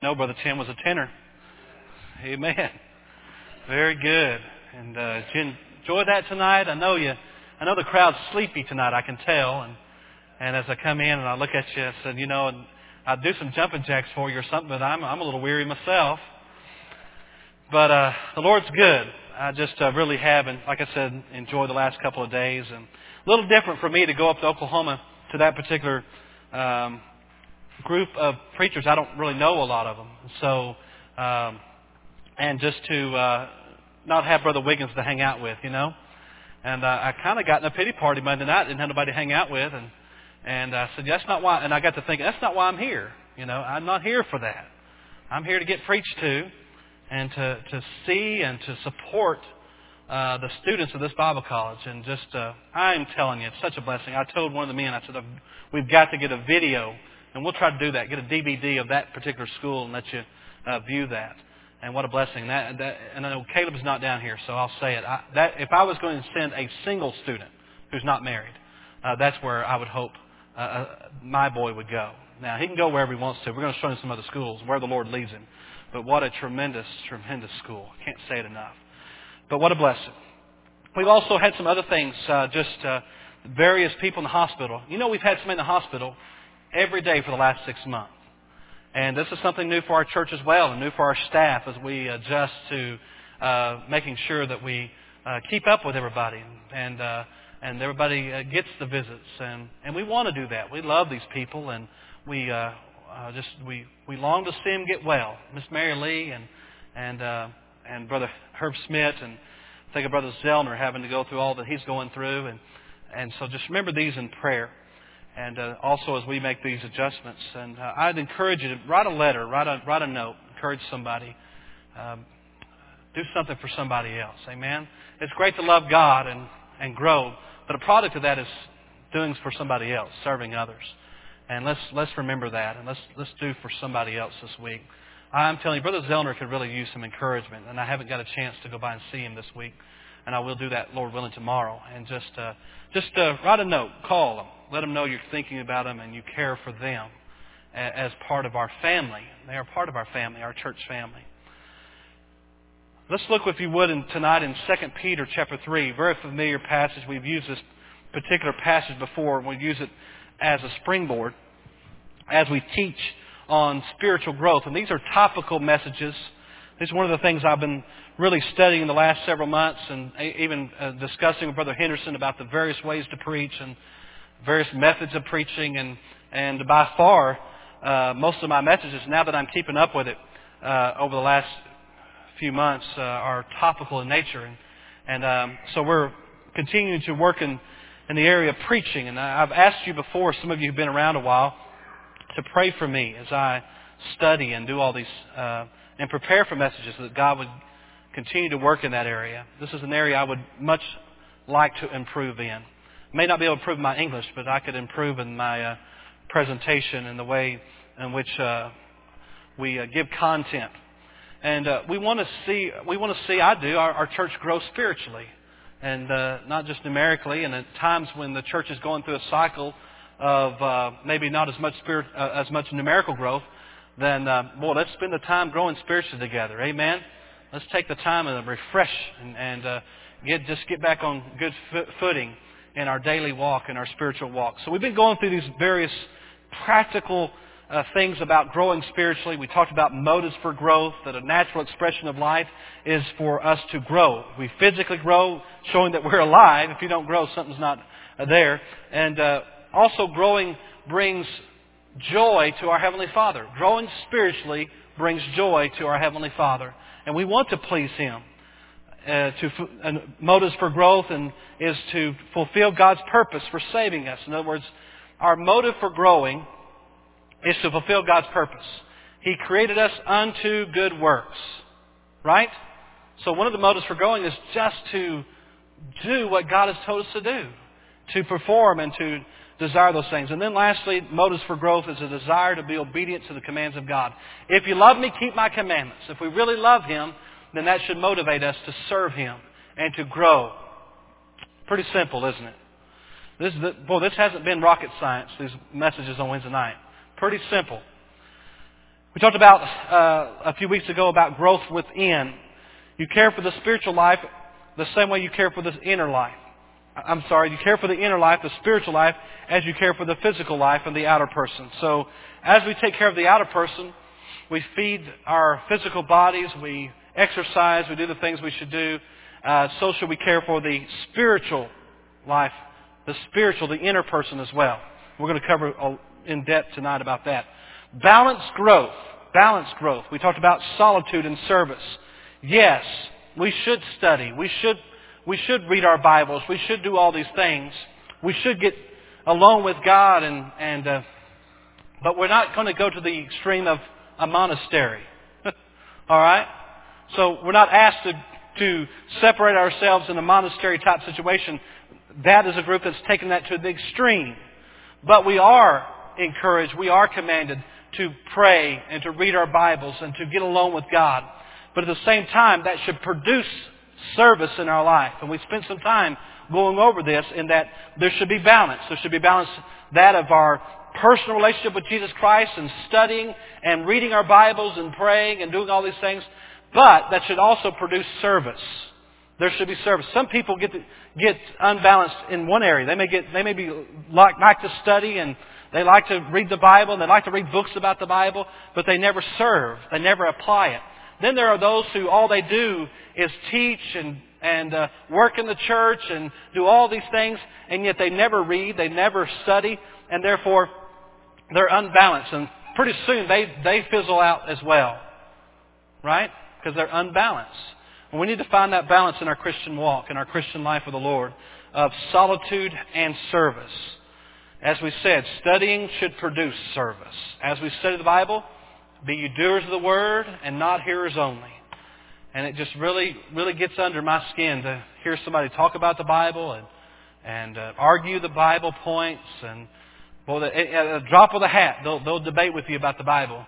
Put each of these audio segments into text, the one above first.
No, Brother Tim was a tenor. Amen. Very good. And did you enjoy that tonight? I know the crowd's sleepy tonight, I can tell. And as I come in and I look at you, I said, I'd do some jumping jacks for you or something, but I'm a little weary myself. But the Lord's good. I just really have, and like I said, enjoyed the last couple of days. And a little different for me to go up to Oklahoma to that particular group of preachers. I don't really know a lot of them. So, and just to not have Brother Wiggins to hang out with, And I kind of got in a pity party Monday night. Didn't have nobody to hang out with. And I said, that's not why. And I got to think, that's not why I'm here. I'm not here for that. I'm here to get preached to and to see and to support the students of this Bible college. And just, I'm telling you, it's such a blessing. I told one of the men, I said, we've got to get a video. And we'll try to do that, get a DVD of that particular school and let you view that. And what a blessing. And I know Caleb's not down here, so I'll say it. If I was going to send a single student who's not married, that's where I would hope my boy would go. Now, he can go wherever he wants to. We're going to show him some other schools, where the Lord leads him. But what a tremendous, tremendous school. I can't say it enough. But what a blessing. We've also had some other things, various people in the hospital. We've had somebody in the hospital every day for the last 6 months. And this is something new for our church as well, and new for our staff as we adjust to making sure that we keep up with everybody and everybody gets the visits. And we want to do that. We love these people, and we long to see them get well. Miss Mary Lee and Brother Herb Smith, and I think of Brother Zellner having to go through all that he's going through. And so just remember these in prayer. And also as we make these adjustments. And I'd encourage you to write a letter, write a note, encourage somebody. Do something for somebody else. Amen? It's great to love God and grow, but a product of that is doing for somebody else, serving others. And let's remember that, and let's do for somebody else this week. I'm telling you, Brother Zellner could really use some encouragement, and I haven't got a chance to go by and see him this week. And I will do that, Lord willing, tomorrow. And just write a note, call them. Let them know you're thinking about them and you care for them as part of our family. They are part of our family, our church family. Let's look, if you would, tonight in 2 Peter chapter 3. Very familiar passage. We've used this particular passage before. We use it as a springboard as we teach on spiritual growth. And these are topical messages. This is one of the things I've been really studying in the last several months, and even discussing with Brother Henderson about the various ways to preach and various methods of preaching. And by far, most of my messages, now that I'm keeping up with it over the last few months, are topical in nature. And so we're continuing to work in the area of preaching. And I've asked you before, some of you who've been around a while, to pray for me as I study and do all these and prepare for messages, that God would continue to work in that area. This is an area I would much like to improve in. May not be able to improve my English, but I could improve in my presentation and the way in which we give content. And we want to see, our church grow spiritually, and not just numerically. And at times when the church is going through a cycle of maybe not as much numerical growth, then let's spend the time growing spiritually together. Amen. Let's take the time and refresh and get back on good footing in our daily walk, in our spiritual walk. So we've been going through these various practical things about growing spiritually. We talked about motives for growth, that a natural expression of life is for us to grow. We physically grow, showing that we're alive. If you don't grow, something's not there. And also growing brings joy to our Heavenly Father. Growing spiritually brings joy to our Heavenly Father. And we want to please Him. Motives for growth is to fulfill God's purpose for saving us. In other words, our motive for growing is to fulfill God's purpose. He created us unto good works. Right? So one of the motives for growing is just to do what God has told us to do. To perform and to desire those things. And then lastly, motives for growth is a desire to be obedient to the commands of God. If you love me, keep my commandments. If we really love Him, then that should motivate us to serve Him and to grow. Pretty simple, isn't it? This hasn't been rocket science, these messages on Wednesday night. Pretty simple. We talked about a few weeks ago about growth within. You care for the spiritual life the same way you care for the inner life. You care for the inner life, the spiritual life, as you care for the physical life and the outer person. So as we take care of the outer person, we feed our physical bodies, we exercise, we do the things we should do. So should we care for the spiritual life, the inner person as well. We're going to cover in depth tonight about that. Balanced growth. We talked about solitude and service. Yes, we should study. We should read our Bibles. We should do all these things. We should get alone with God, but we're not going to go to the extreme of a monastery. All right? So we're not asked to separate ourselves in a monastery type situation. That is a group that's taken that to the extreme. But we are encouraged, we are commanded to pray and to read our Bibles and to get alone with God. But at the same time, that should produce service in our life. And we spent some time going over this in that there should be balance. There should be balance that of our personal relationship with Jesus Christ and studying and reading our Bibles and praying and doing all these things. But that should also produce service. There should be service. Some people get unbalanced in one area. They may like to study and they like to read the Bible and they like to read books about the Bible, but they never serve. They never apply it. Then there are those who all they do is teach and work in the church and do all these things, and yet they never read, they never study, and therefore they're unbalanced. And pretty soon they fizzle out as well, right? Because they're unbalanced. And we need to find that balance in our Christian walk, in our Christian life with the Lord, of solitude and service. As we said, studying should produce service. As we study the Bible, be you doers of the Word and not hearers only. And it just really, really gets under my skin to hear somebody talk about the Bible and argue the Bible points. And at a drop of the hat, they'll debate with you about the Bible,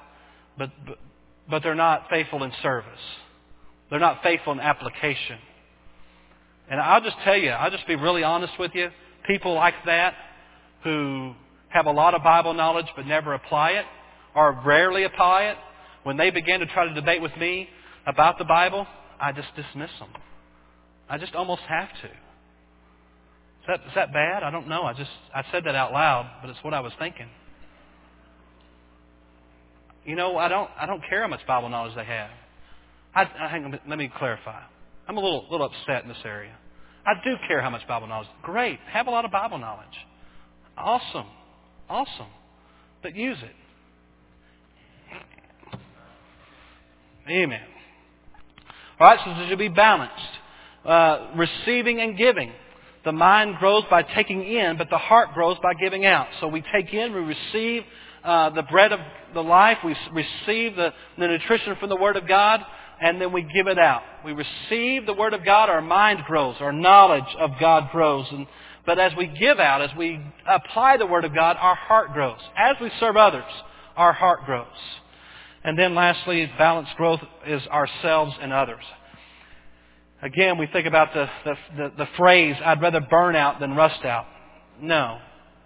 but they're not faithful in service. They're not faithful in application. And I'll just tell you, I'll just be really honest with you. People like that who have a lot of Bible knowledge but never apply it, or rarely apply it, when they begin to try to debate with me about the Bible, I just dismiss them. I just almost have to. Is that bad? I don't know. I said that out loud, but it's what I was thinking. You know, I don't care how much Bible knowledge they have. Hang on, let me clarify. I'm a little upset in this area. I do care how much Bible knowledge. Great. Have a lot of Bible knowledge. Awesome. But use it. Amen. All right, so there should be balanced. Receiving and giving. The mind grows by taking in, but the heart grows by giving out. So we take in, we receive the bread of the life, we receive the nutrition from the Word of God, and then we give it out. We receive the Word of God, our mind grows, our knowledge of God grows. But as we give out, as we apply the Word of God, our heart grows. As we serve others, our heart grows. And then lastly, balanced growth is ourselves and others. Again, we think about the phrase, I'd rather burn out than rust out. No,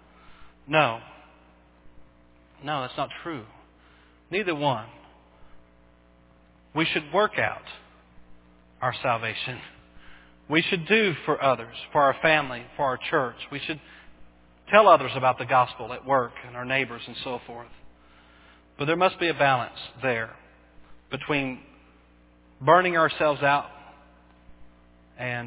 that's not true. Neither one. We should work out our salvation. We should do for others, for our family, for our church. We should tell others about the gospel at work and our neighbors and so forth. But there must be a balance there between burning ourselves out and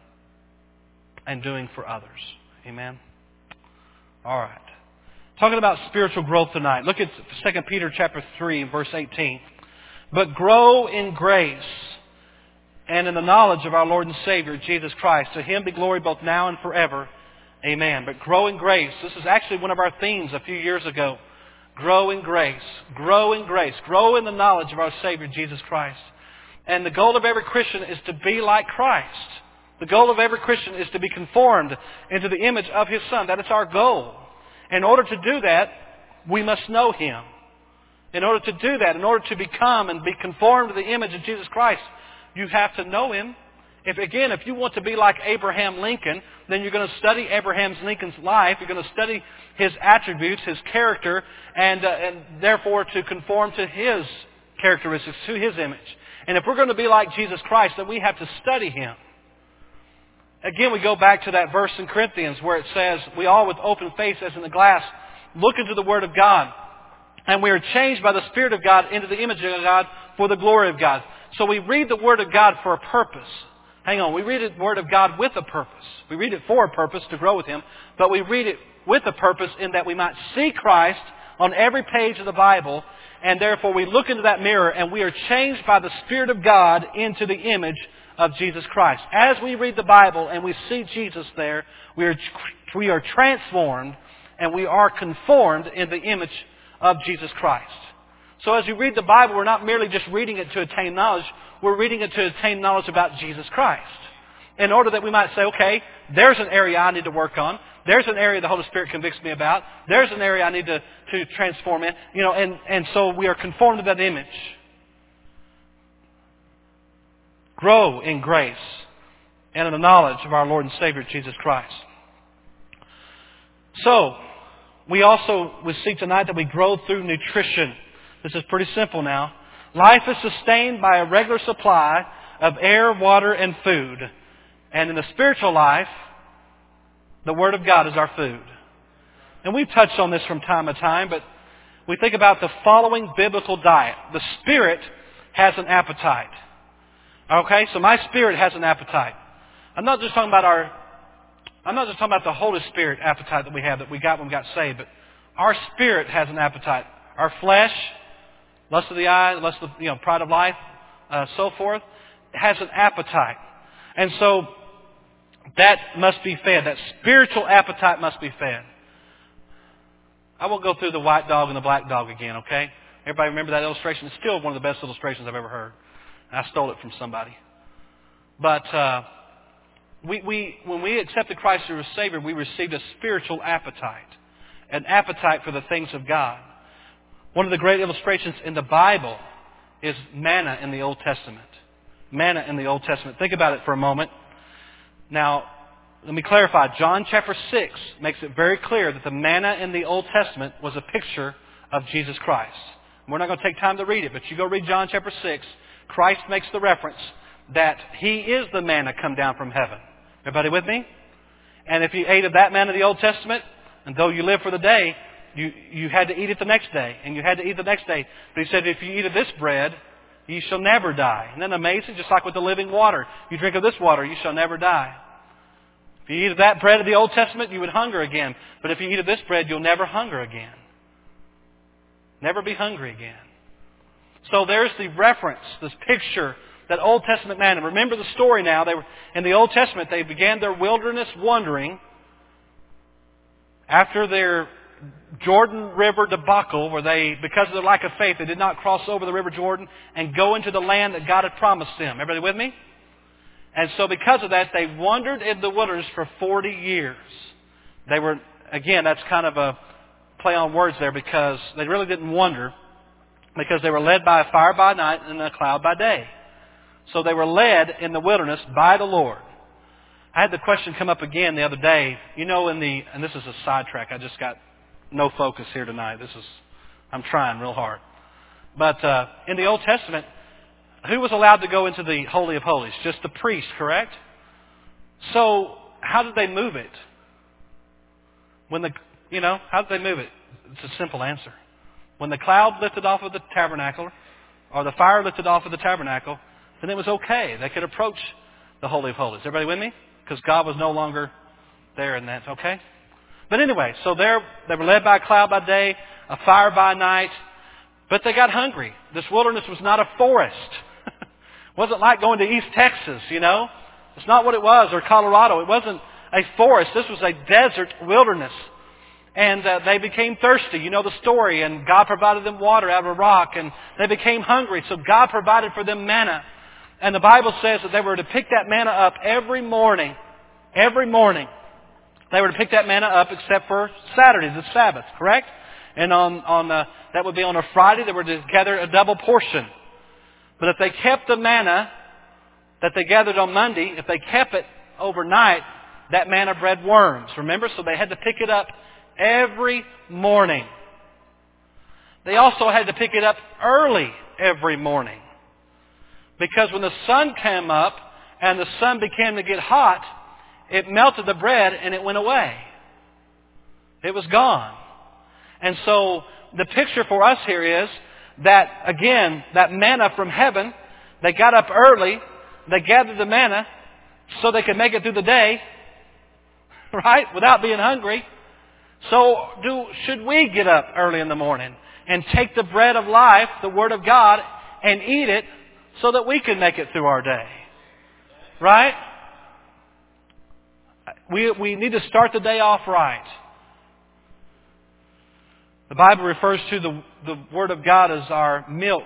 doing for others. Amen? All right. Talking about spiritual growth tonight. Look at 2 Peter chapter 3, verse 18. But grow in grace and in the knowledge of our Lord and Savior, Jesus Christ. To Him be glory both now and forever. Amen. But grow in grace. This is actually one of our themes a few years ago. Grow in grace. Grow in grace. Grow in the knowledge of our Savior, Jesus Christ. And the goal of every Christian is to be like Christ. The goal of every Christian is to be conformed into the image of His Son. That is our goal. In order to do that, we must know Him. In order to do that, in order to become and be conformed to the image of Jesus Christ, you have to know Him If you want to be like Abraham Lincoln, then you're going to study Abraham Lincoln's life. You're going to study his attributes, his character, and therefore to conform to his characteristics, to his image. And if we're going to be like Jesus Christ, then we have to study Him. Again, we go back to that verse in Corinthians where it says, we all with open face as in a glass look into the Word of God. And we are changed by the Spirit of God into the image of God for the glory of God. So we read the Word of God for a purpose. Hang on, we read the Word of God with a purpose. We read it for a purpose to grow with Him, but we read it with a purpose in that we might see Christ on every page of the Bible, and therefore we look into that mirror and we are changed by the Spirit of God into the image of Jesus Christ. As we read the Bible and we see Jesus there, we are transformed and we are conformed in the image of Jesus Christ. So as you read the Bible, we're not merely just reading it to attain knowledge, we're reading it to attain knowledge about Jesus Christ. In order that we might say, okay, there's an area I need to work on. There's an area the Holy Spirit convicts me about. There's an area I need to transform in. And so we are conformed to that image. Grow in grace and in the knowledge of our Lord and Savior, Jesus Christ. So, we see tonight that we grow through nutrition. This is pretty simple now. Life is sustained by a regular supply of air, water, and food. And in the spiritual life, the Word of God is our food. And we've touched on this from time to time, but we think about the following biblical diet. The Spirit has an appetite. Okay, so my spirit has an appetite. I'm not just talking about the Holy Spirit appetite that we got when we got saved, but our spirit has an appetite. Our flesh, lust of the eye, lust of pride of life, so forth, has an appetite. And so that must be fed. That spiritual appetite must be fed. I won't go through the white dog and the black dog again, okay? Everybody remember that illustration? It's still one of the best illustrations I've ever heard. I stole it from somebody. But when we accepted Christ as Savior, we received a spiritual appetite. An appetite for the things of God. One of the great illustrations in the Bible is manna in the Old Testament. Manna in the Old Testament. Think about it for a moment. Now, let me clarify. John chapter 6 makes it very clear that the manna in the Old Testament was a picture of Jesus Christ. We're not going to take time to read it, but you go read John chapter 6. Christ makes the reference that He is the manna come down from heaven. Everybody with me? And if you ate of that manna in the Old Testament, and though you live for the day, you had to eat it the next day. And you had to eat the next day. But He said, if you eat of this bread, you shall never die. Isn't that amazing? Just like with the living water. You drink of this water, you shall never die. If you eat of that bread of the Old Testament, you would hunger again. But if you eat of this bread, you'll never hunger again. Never be hungry again. So there's the reference, this picture, that Old Testament manna. Remember the story now. In the Old Testament, they began their wilderness wandering after their Jordan River debacle, where because of their lack of faith, they did not cross over the River Jordan and go into the land that God had promised them. Everybody with me? And so because of that, they wandered in the wilderness for 40 years. That's kind of a play on words there, because they really didn't wander, because they were led by a fire by night and a cloud by day. So they were led in the wilderness by the Lord. I had the question come up again the other day. And this is a sidetrack. I just got no focus here tonight. I'm trying real hard. But in the Old Testament, who was allowed to go into the Holy of Holies? Just the priest, correct? So how did they move it? How did they move it? It's a simple answer. When the cloud lifted off of the tabernacle, or the fire lifted off of the tabernacle, then it was okay. They could approach the Holy of Holies. Everybody with me? Because God was no longer there in that, okay? But anyway, so they were led by a cloud by day, a fire by night, but they got hungry. This wilderness was not a forest. It wasn't like going to East Texas, It's not what it was, or Colorado. It wasn't a forest. This was a desert wilderness. And they became thirsty. You know the story. And God provided them water out of a rock. And they became hungry. So God provided for them manna. And the Bible says that they were to pick that manna up every morning. Every morning. They were to pick that manna up except for Saturday, the Sabbath, correct? And that would be on a Friday, they were to gather a double portion. But if they kept the manna that they gathered on Monday, if they kept it overnight, that manna bred worms. Remember? So they had to pick it up every morning. They also had to pick it up early every morning. Because when the sun came up and the sun began to get hot, it melted the bread and it went away. It was gone. And so the picture for us here is that, again, that manna from heaven, they got up early, they gathered the manna so they could make it through the day, right, without being hungry. So should we get up early in the morning and take the bread of life, the Word of God, and eat it so that we can make it through our day? Right? We need to start the day off right. The Bible refers to the Word of God as our milk,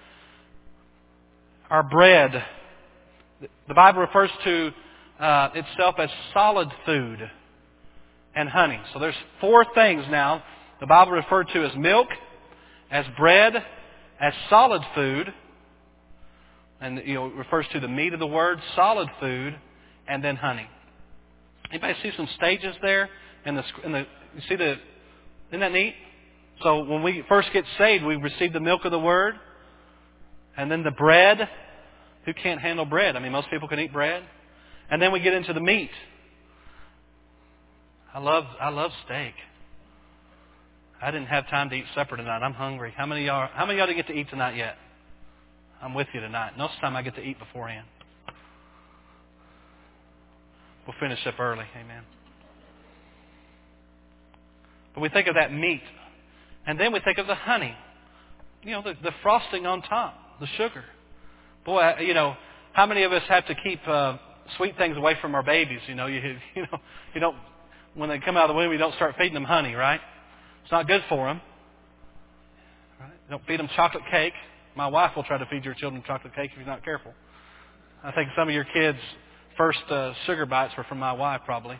our bread. The Bible refers to itself as solid food and honey. So there's 4 things now the Bible referred to as milk, as bread, as solid food, and it refers to the meat of the Word, solid food, and then honey. Anybody see some stages there? You see isn't that neat? So when we first get saved, we receive the milk of the Word, and then the bread. Who can't handle bread? I mean, most people can eat bread. And then we get into the meat. I love steak. I didn't have time to eat supper tonight. I'm hungry. How many of y'all didn't get to eat tonight yet? I'm with you tonight. Most of the time I get to eat beforehand. We'll finish up early. Amen. But we think of that meat. And then we think of the honey. The frosting on top. The sugar. Boy, how many of us have to keep sweet things away from our babies? You don't, when they come out of the womb, you don't start feeding them honey, right? It's not good for them. Right? Don't feed them chocolate cake. My wife will try to feed your children chocolate cake if you're not careful. I think some of your kids' first sugar bites were from my wife, probably.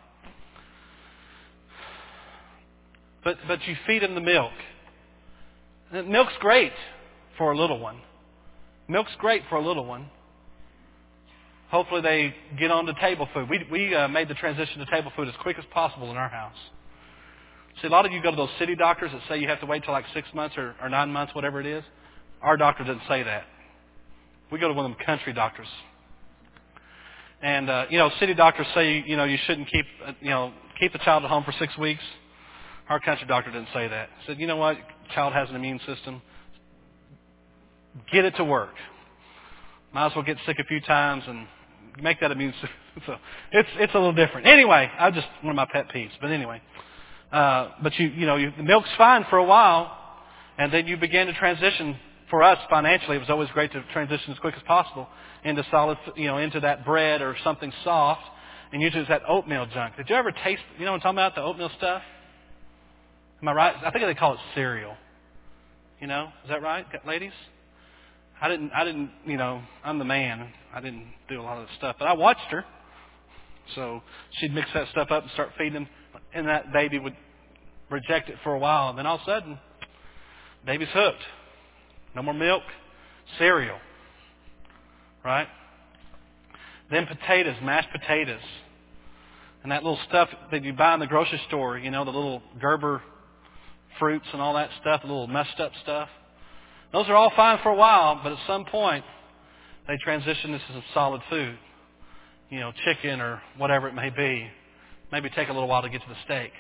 But you feed them the milk. And milk's great for a little one. Milk's great for a little one. Hopefully they get on to table food. We made the transition to table food as quick as possible in our house. See, a lot of you go to those city doctors that say you have to wait till like 6 months or 9 months, whatever it is. Our doctor doesn't say that. We go to one of them country doctors. And, city doctors say, you shouldn't keep the child at home for 6 weeks. Our country doctor didn't say that. He said, you know what? Child has an immune system. Get it to work. Might as well get sick a few times and make that immune system. So it's a little different. Anyway, one of my pet peeves. But anyway, but the milk's fine for a while, and then you begin to transition. For us, financially, it was always great to transition as quick as possible into solid, into that bread or something soft, and usually it's that oatmeal junk. Did you ever taste? You know what I'm talking about? The oatmeal stuff. Am I right? I think they call it cereal. Is that right, ladies? I didn't, I'm the man. I didn't do a lot of the stuff. But I watched her. So she'd mix that stuff up and start feeding them. And that baby would reject it for a while. And then all of a sudden, baby's hooked. No more milk. Cereal. Right? Then potatoes, mashed potatoes. And that little stuff that you buy in the grocery store, the little Gerber fruits and all that stuff, the little messed up stuff. Those are all fine for a while, but at some point, they transition this as solid food. Chicken or whatever it may be. Maybe take a little while to get to the steak.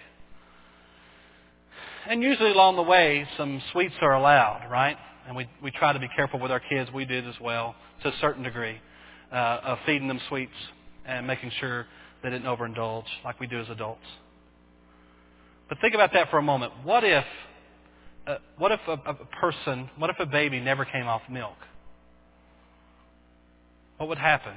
And usually along the way, some sweets are allowed, right? And we try to be careful with our kids. We did as well, to a certain degree, of feeding them sweets and making sure they didn't overindulge like we do as adults. But think about that for a moment. What if a baby never came off milk? What would happen?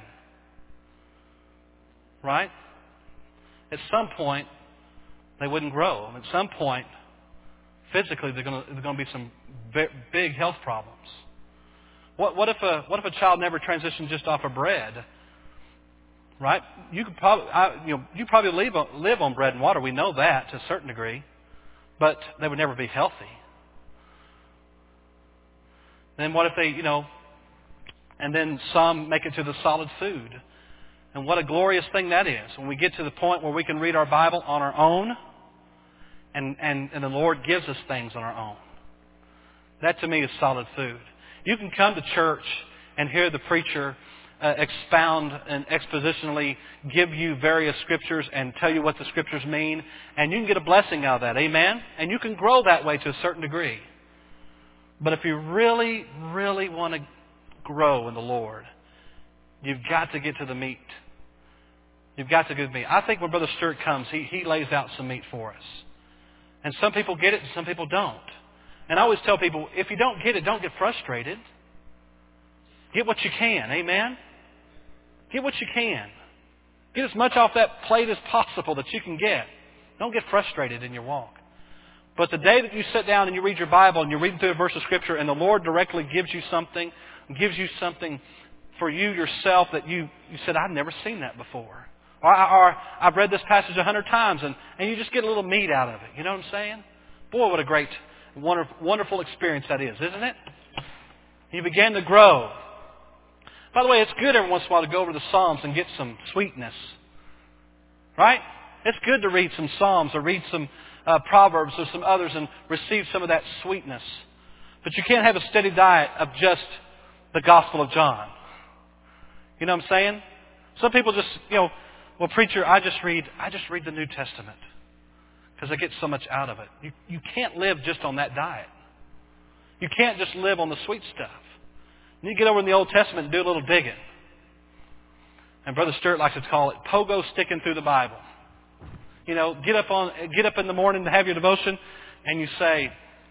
Right? At some point, they wouldn't grow. At some point, physically, there's going to be some big health problems. What if a child never transitioned just off of bread? Right? You could probably live on bread and water. We know that to a certain degree, but they would never be healthy. Then what if they, And then some make it to the solid food. And what a glorious thing that is. When we get to the point where we can read our Bible on our own, and the Lord gives us things on our own. That to me is solid food. You can come to church and hear the preacher expound and expositionally give you various scriptures and tell you what the scriptures mean, and you can get a blessing out of that. Amen? And you can grow that way to a certain degree. But if you really, really want to grow in the Lord, you've got to get to the meat. You've got to get to the meat. I think when Brother Stewart comes, he lays out some meat for us. And some people get it and some people don't. And I always tell people, if you don't get it, don't get frustrated. Get what you can. Amen? Get what you can. Get as much off that plate as possible that you can get. Don't get frustrated in your walk. But the day that you sit down and you read your Bible and you're reading through a verse of Scripture and the Lord directly gives you something for you yourself that you said, I've never seen that before. Or I've read this passage 100 times and you just get a little meat out of it. You know what I'm saying? Boy, what a great, wonderful experience that is, isn't it? You begin to grow. By the way, it's good every once in a while to go over the Psalms and get some sweetness. Right? It's good to read some Psalms or read some Proverbs or some others and receive some of that sweetness. But you can't have a steady diet of just the Gospel of John. You know what I'm saying? Some people just, well, preacher, I just read the New Testament because I get so much out of it. You can't live just on that diet. You can't just live on the sweet stuff. You need to get over in the Old Testament and do a little digging. And Brother Stewart likes to call it pogo sticking through the Bible. Get up in the morning to have your devotion, and you say,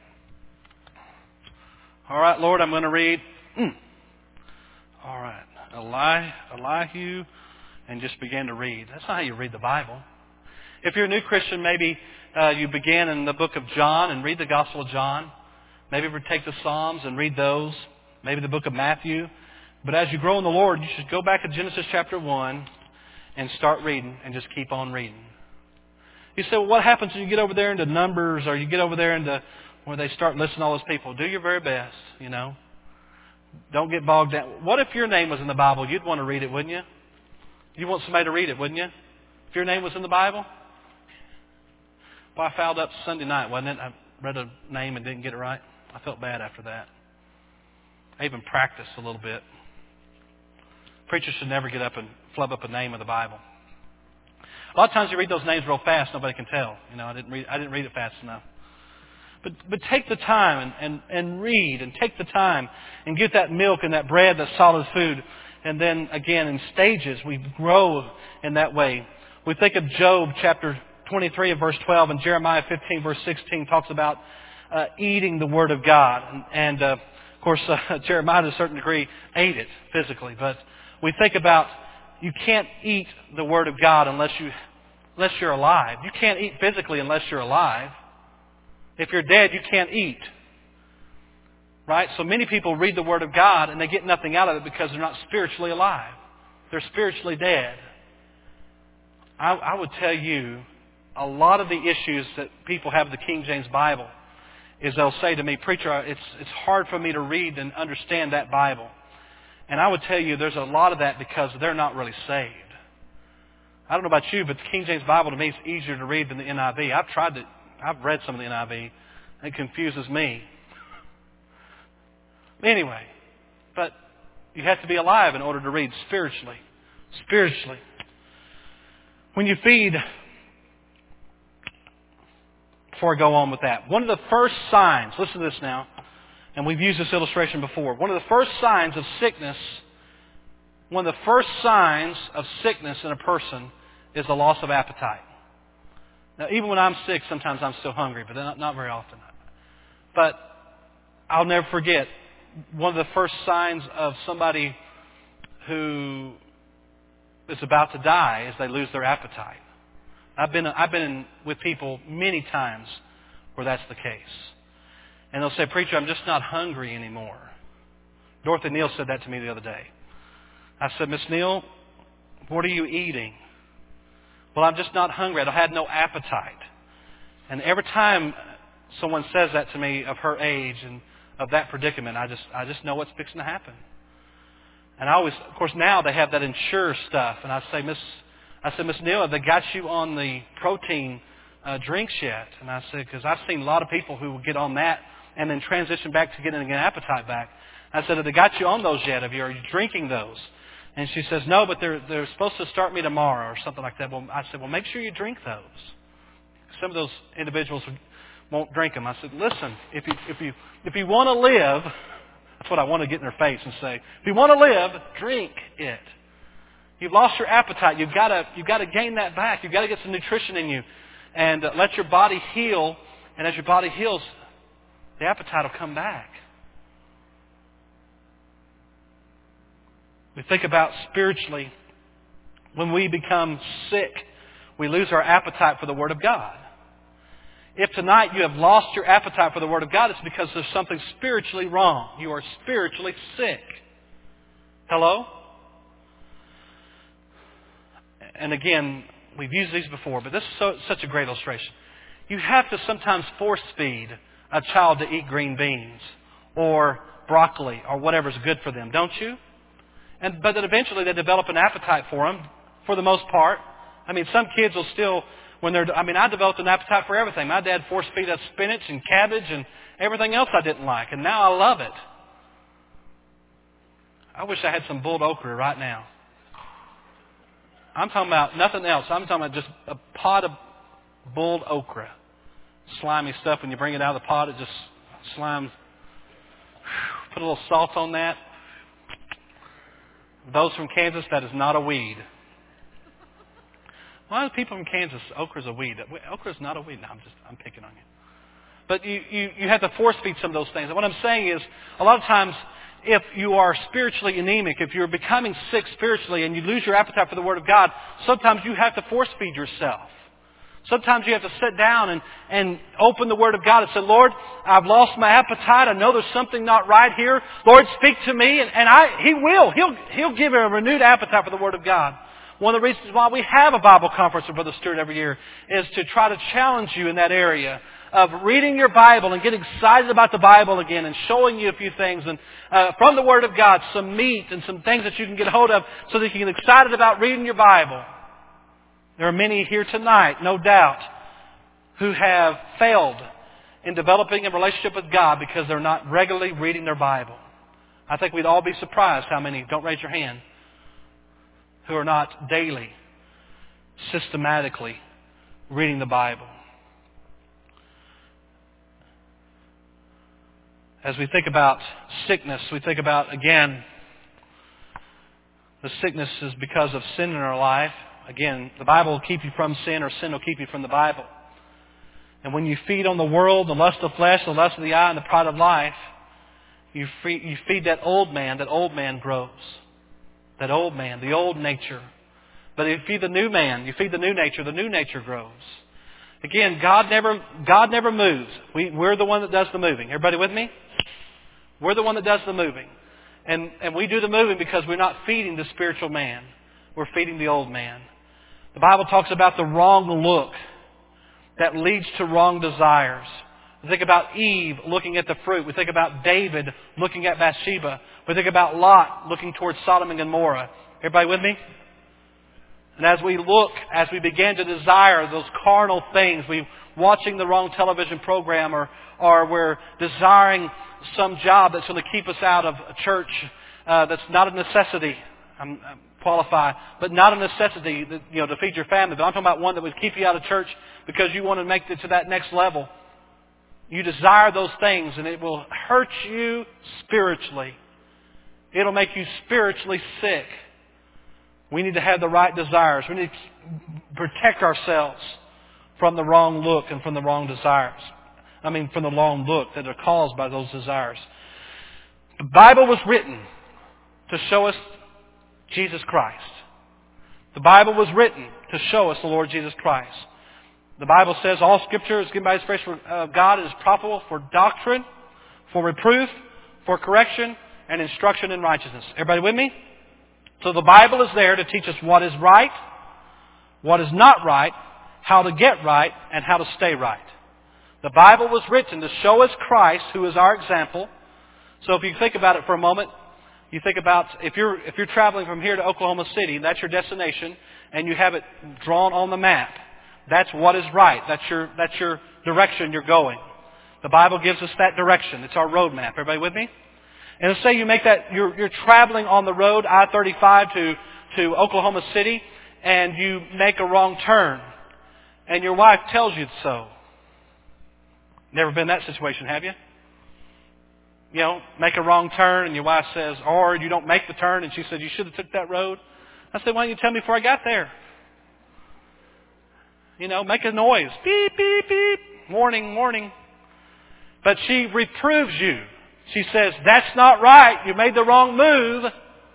all right, Lord, I'm going to read. All right, Elihu, and just begin to read. That's not how you read the Bible. If you're a new Christian, maybe you begin in the book of John and read the Gospel of John. Maybe take the Psalms and read those. Maybe the book of Matthew. But as you grow in the Lord, you should go back to Genesis chapter 1 and start reading and just keep on reading. You say, well, what happens when you get over there into Numbers or you get over there into where they start listing all those people? Do your very best, Don't get bogged down. What if your name was in the Bible? You'd want to read it, wouldn't you? You'd want somebody to read it, wouldn't you? If your name was in the Bible? Well, I fouled up Sunday night, wasn't it? I read a name and didn't get it right. I felt bad after that. I even practiced a little bit. Preachers should never get up and flub up a name of the Bible. A lot of times you read those names real fast, nobody can tell. I didn't read it fast enough. But take the time and read and take the time and get that milk and that bread, that solid food. And then again, in stages, we grow in that way. We think of Job chapter 23 and verse 12 and Jeremiah 15 verse 16 talks about eating the Word of God. And of course, Jeremiah to a certain degree ate it physically. But we think about you can't eat the Word of God unless you're alive. You can't eat physically unless you're alive. If you're dead, you can't eat. Right? So many people read the Word of God and they get nothing out of it because they're not spiritually alive. They're spiritually dead. I would tell you, a lot of the issues that people have with the King James Bible is they'll say to me, preacher, it's hard for me to read and understand that Bible. And I would tell you there's a lot of that because they're not really saved. I don't know about you, but the King James Bible to me is easier to read than the NIV. I've read some of the NIV. It confuses me. Anyway, but you have to be alive in order to read spiritually. Spiritually. When you feed, before I go on with that, one of the first signs, listen to this now, and we've used this illustration before. One of the first signs of sickness, in a person is the loss of appetite. Now, even when I'm sick, sometimes I'm still hungry, but not very often. But I'll never forget, one of the first signs of somebody who is about to die is they lose their appetite. I've been with people many times where that's the case. And they'll say, preacher, I'm just not hungry anymore. Dorothy Neal said that to me the other day. I said, Miss Neal, what are you eating? Well, I'm just not hungry. I had no appetite. And every time someone says that to me of her age and of that predicament, I just know what's fixing to happen. And I always, of course, now they have that Ensure stuff. And I said, Miss Neal, have they got you on the protein drinks yet? And I said, because I've seen a lot of people who will get on that and then transition back to getting an appetite back. I said, have they got you on those yet? Are you drinking those? And she says, no, but they're supposed to start me tomorrow or something like that. Well, I said, well, make sure you drink those. Some of those individuals won't drink them. I said, listen, if you want to live, that's what I want to get in their face and say. If you want to live, drink it. You've lost your appetite. You've got to gain that back. You've got to get some nutrition in you, and let your body heal. And as your body heals, the appetite will come back. We think about spiritually, when we become sick, we lose our appetite for the Word of God. If tonight you have lost your appetite for the Word of God, it's because there's something spiritually wrong. You are spiritually sick. Hello? And again, we've used these before, but this is such a great illustration. You have to sometimes force feed a child to eat green beans or broccoli or whatever's good for them, don't you? But then eventually they develop an appetite for them, for the most part. I mean, some kids will still, I developed an appetite for everything. My dad force-fed us spinach and cabbage and everything else I didn't like, and now I love it. I wish I had some boiled okra right now. I'm talking about nothing else. I'm talking about just a pot of boiled okra. Slimy stuff. When you bring it out of the pot, it just slimes. Put a little salt on that. Those from Kansas, that is not a weed. Why do people from Kansas, okra's a weed? Okra's not a weed. No, I'm picking on you. But you have to force feed some of those things. And what I'm saying is, a lot of times, if you are spiritually anemic, if you're becoming sick spiritually and you lose your appetite for the Word of God, sometimes you have to force feed yourself. Sometimes you have to sit down and open the Word of God and say, Lord, I've lost my appetite. I know there's something not right here. Lord, speak to me. And He will. He'll give you a renewed appetite for the Word of God. One of the reasons why we have a Bible conference with Brother Stewart every year is to try to challenge you in that area of reading your Bible and getting excited about the Bible again and showing you a few things and from the Word of God, some meat and some things that you can get hold of so that you can get excited about reading your Bible. There are many here tonight, no doubt, who have failed in developing a relationship with God because they're not regularly reading their Bible. I think we'd all be surprised how many, don't raise your hand, who are not daily, systematically reading the Bible. As we think about sickness, we think about, again, the sickness is because of sin in our life. Again, the Bible will keep you from sin, or sin will keep you from the Bible. And when you feed on the world, the lust of the flesh, the lust of the eye, and the pride of life, you feed that old man grows. That old man, the old nature. But if you feed the new man, you feed the new nature grows. Again, God never moves. We're the one that does the moving. Everybody with me? We're the one that does the moving. And we do the moving because we're not feeding the spiritual man. We're feeding the old man. The Bible talks about the wrong look that leads to wrong desires. We think about Eve looking at the fruit. We think about David looking at Bathsheba. We think about Lot looking towards Sodom and Gomorrah. Everybody with me? And as we begin to desire those carnal things, we're watching the wrong television program or we're desiring some job that's going to keep us out of a church that's not a necessity. I'm qualify, but not a necessity to feed your family. But I'm talking about one that would keep you out of church because you want to make it to that next level. You desire those things and it will hurt you spiritually. It'll make you spiritually sick. We need to have the right desires. We need to protect ourselves from the wrong look and from the wrong desires. From the wrong look that are caused by those desires. The Bible was written to show us Jesus Christ. The Bible was written to show us the Lord Jesus Christ. The Bible says all Scripture is given by inspiration of God and is profitable for doctrine, for reproof, for correction, and instruction in righteousness. Everybody with me? So the Bible is there to teach us what is right, what is not right, how to get right, and how to stay right. The Bible was written to show us Christ, who is our example. So if you think about it for a moment, You think about if you're traveling from here to Oklahoma City, that's your destination, and you have it drawn on the map. That's what is right. That's your direction you're going. The Bible gives us that direction. It's our road map. Everybody with me? And let's say you make that, you're traveling on the road, I-35 to Oklahoma City, and you make a wrong turn. And your wife tells you so. Never been in that situation, have you? You know, make a wrong turn and your wife says, or you don't make the turn and she said, you should have took that road. I said, why didn't you tell me before I got there? You know, make a noise. Beep, beep, beep. Warning, warning. But she reproves you. She says, that's not right. You made the wrong move.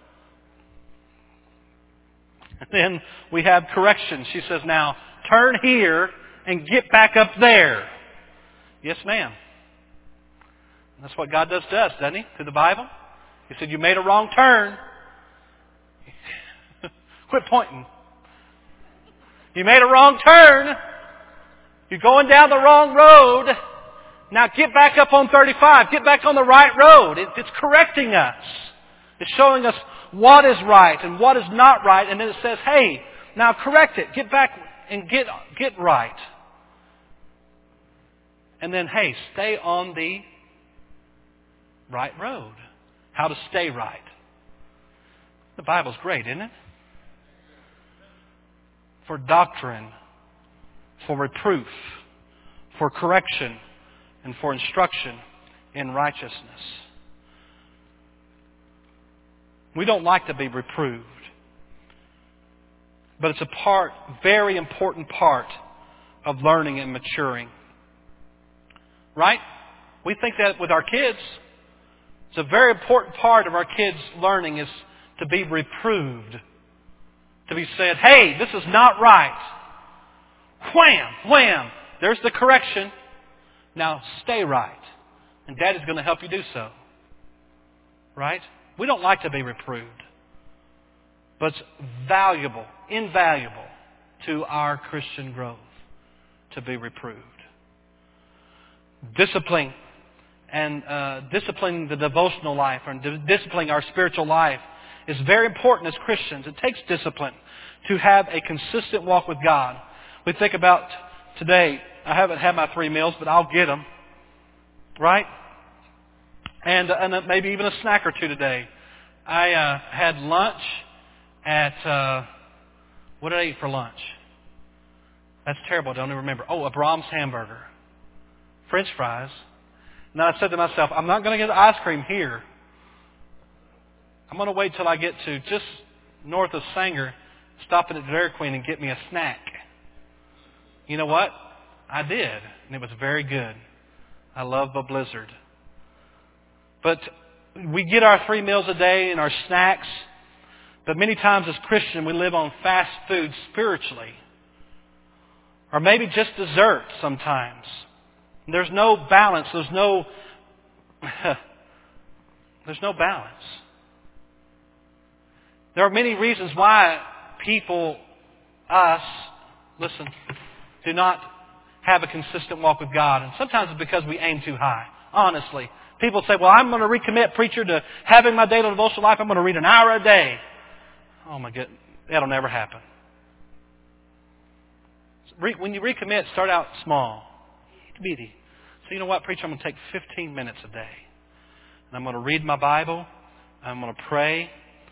And then we have correction. She says, now turn here and get back up there. Yes, ma'am. That's what God does to us, doesn't He? Through the Bible. He said, you made a wrong turn. Quit pointing. You made a wrong turn. You're going down the wrong road. Now get back up on 35. Get back on the right road. It's correcting us. It's showing us what is right and what is not right. And then it says, hey, now correct it. Get back and get right. And then, hey, stay on the right road. How to stay right. The Bible's great, isn't it? For doctrine, for reproof, for correction, and for instruction in righteousness. We don't like to be reproved. But it's a very important part of learning and maturing. Right? We think that with our kids. It's a very important part of our kids' learning is to be reproved. To be said, hey, this is not right. Wham! Wham! There's the correction. Now stay right. And Daddy's going to help you do so. Right? We don't like to be reproved. But it's valuable, invaluable to our Christian growth to be reproved. Disciplining the devotional life and disciplining our spiritual life is very important as Christians. It takes discipline to have a consistent walk with God. We think about today, I haven't had my 3 meals, but I'll get them. Right? And maybe even a snack or two today. I had lunch at, what did I eat for lunch? That's terrible, I don't even remember. Oh, a Brahms hamburger. French fries. And then I said to myself, I'm not going to get ice cream here. I'm going to wait till I get to just north of Sanger, stop at Dairy Queen and get me a snack. You know what? I did. And it was very good. I love a Blizzard. But we get our 3 meals a day and our snacks. But many times as Christians, we live on fast food spiritually. Or maybe just dessert sometimes. There's no balance. There's no balance. There are many reasons why people, do not have a consistent walk with God. And sometimes it's because we aim too high. Honestly. People say, well, I'm going to recommit, preacher, to having my daily devotional life. I'm going to read an hour a day. Oh my goodness. That'll never happen. When you recommit, start out small. Bitty. So you know what, preacher? I'm going to take 15 minutes a day. And I'm going to read my Bible. I'm going to pray.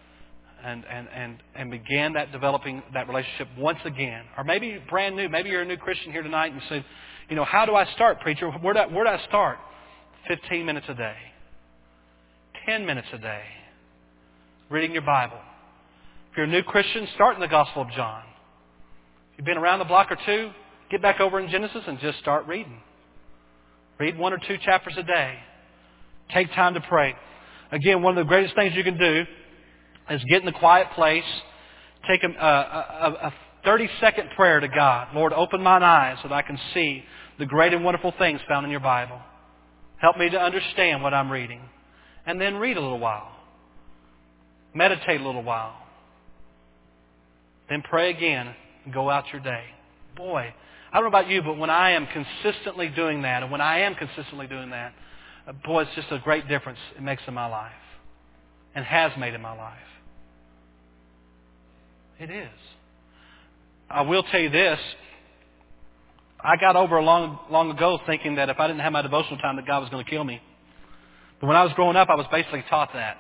And begin developing that relationship once again. Or maybe brand new. Maybe you're a new Christian here tonight and you say, you know, how do I start, preacher? Where do I start? 15 minutes a day. 10 minutes a day. Reading your Bible. If you're a new Christian, start in the Gospel of John. If you've been around the block or two, get back over in Genesis and just start reading. Read 1 or 2 chapters a day. Take time to pray. Again, one of the greatest things you can do is get in a quiet place. Take a 30-second prayer to God. Lord, open mine eyes so that I can see the great and wonderful things found in your Bible. Help me to understand what I'm reading. And then read a little while. Meditate a little while. Then pray again and go out your day. Boy, I don't know about you, but when I am consistently doing that, boy, it's just a great difference it makes in my life. and has made in my life. It is. I will tell you this. I got over long ago thinking that if I didn't have my devotional time that God was going to kill me. But when I was growing up, I was basically taught that.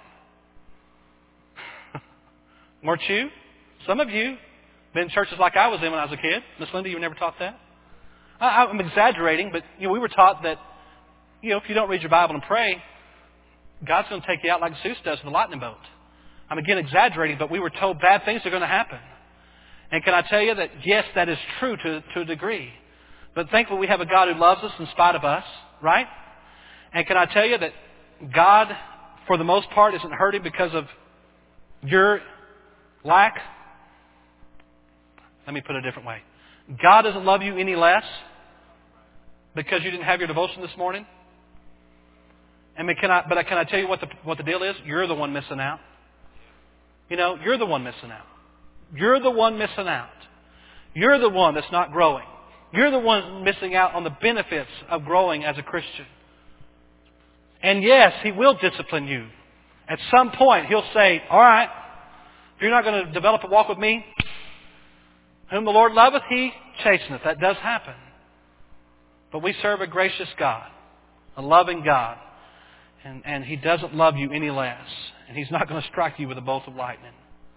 Weren't you? Some of you been in churches like I was in when I was a kid. Miss Linda, you were never taught that? I'm exaggerating, but we were taught that if you don't read your Bible and pray, God's going to take you out like Zeus does in the lightning bolt. I'm again exaggerating, but we were told bad things are going to happen. And can I tell you that, yes, that is true to a degree. But thankfully we have a God who loves us in spite of us, right? And can I tell you that God, for the most part, isn't hurting because of your lack? Let me put it a different way. God doesn't love you any less because you didn't have your devotion this morning? Can I tell you what the deal is? You're the one missing out. You're the one missing out. You're the one missing out. You're the one that's not growing. You're the one missing out on the benefits of growing as a Christian. And yes, He will discipline you. At some point, He'll say, all right, if you're not going to develop a walk with me, whom the Lord loveth, He chasteneth. That does happen. But we serve a gracious God, a loving God. And He doesn't love you any less. And He's not going to strike you with a bolt of lightning.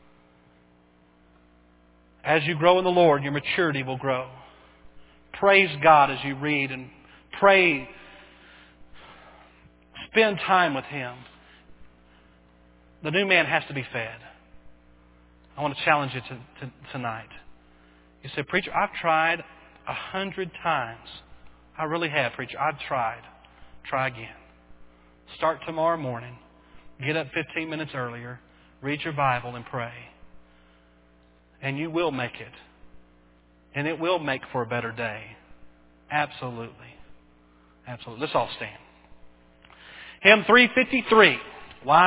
As you grow in the Lord, your maturity will grow. Praise God as you read and pray. Spend time with Him. The new man has to be fed. I want to challenge you tonight. You say, preacher, I've tried 100 times. I really have, preacher. I've tried. Try again. Start tomorrow morning. Get up 15 minutes earlier. Read your Bible and pray. And you will make it. And it will make for a better day. Absolutely. Absolutely. Let's all stand. Hymn 353.